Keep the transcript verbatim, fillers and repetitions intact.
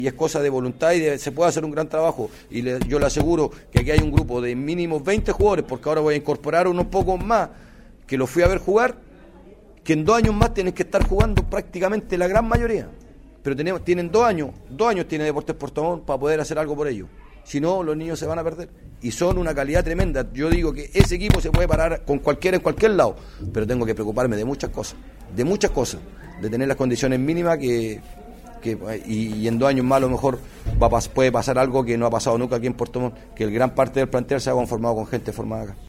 Y es cosa de voluntad y de, se puede hacer un gran trabajo. Y le, yo le aseguro que aquí hay un grupo de mínimo veinte jugadores, porque ahora voy a incorporar unos pocos más, que los fui a ver jugar, que en dos años más tienen que estar jugando prácticamente la gran mayoría. Pero tenemos, tienen dos años, dos años tiene Deportes Puerto Montt para poder hacer algo por ellos. Si no, los niños se van a perder. Y son una calidad tremenda. Yo digo que ese equipo se puede parar con cualquiera en cualquier lado, pero tengo que preocuparme de muchas cosas, de muchas cosas, de tener las condiciones mínimas que... Que, y, y en dos años más a lo mejor va, puede pasar algo que no ha pasado nunca aquí en Puerto Montt, que el gran parte del plantel se ha conformado con gente formada acá.